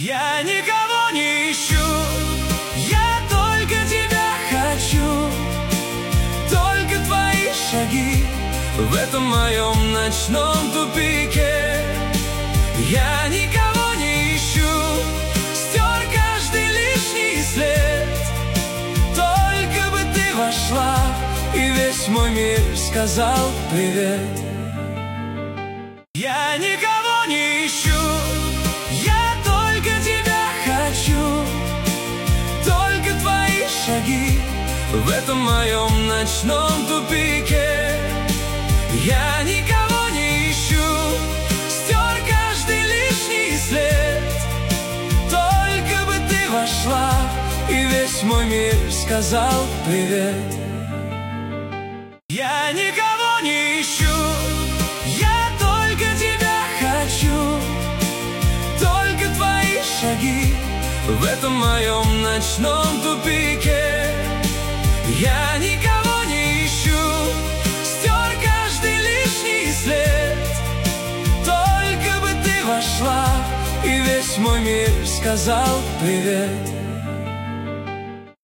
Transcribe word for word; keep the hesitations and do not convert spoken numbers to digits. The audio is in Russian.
Я никого не ищу, я только тебя хочу, только твои шаги в этом моем ночном тупике. Я никого не ищу, стер каждый лишний след, только бы ты вошла и весь мой мир сказал привет. Я никого не ищу, я только тебя хочу, только твои шаги в этом моем ночном тупике. Я никого не ищу, стер каждый лишний след, только бы ты вошла и весь мой мир сказал привет. Я никого не ищу, я только тебя хочу, только твои шаги в этом моем ночном тупике. Я никого не ищу, стер каждый лишний след, только бы ты вошла и весь мой мир сказал привет.